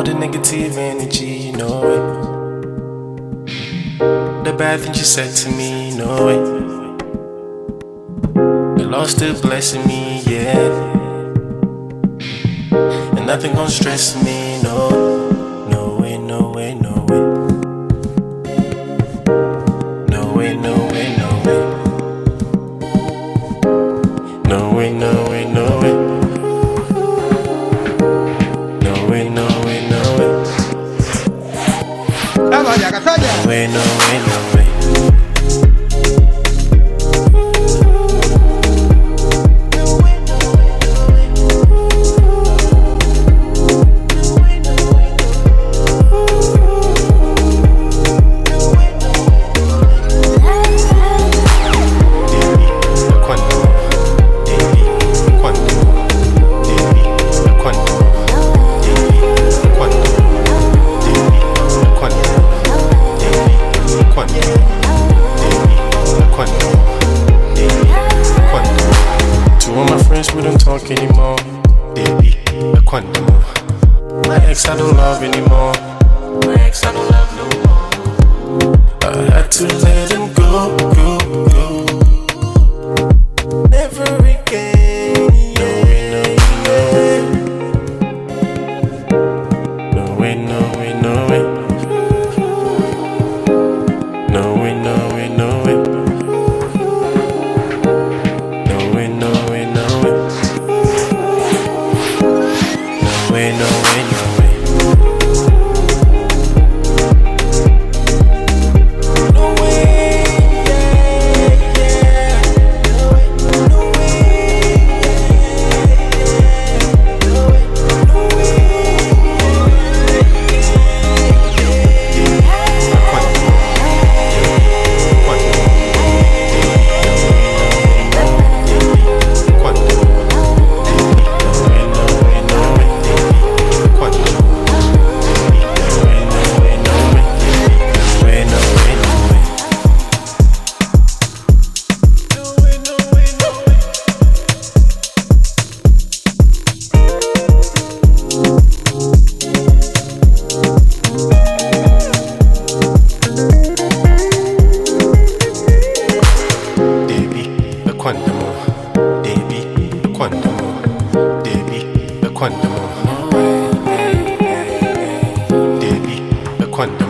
the negative energy, you know it. The bad things you said to me, you know it. The Lord still blessing me, yeah. And nothing gon' stress me, no. No way, no way, no way. No way, no way, no way. No way, no way, no way. No way, no way, no way. No way, no way, no way. We don't talk anymore. Baby, a quantum. My ex I don't love anymore. My ex I don't love no more. I had to let him go, go, go. Never again. No way, no way, no way. No way, no way, no way. No way, no way, no way. No way, no way, no way. No way, yeah, yeah. No way, no way, yeah. No way, no way, quantum.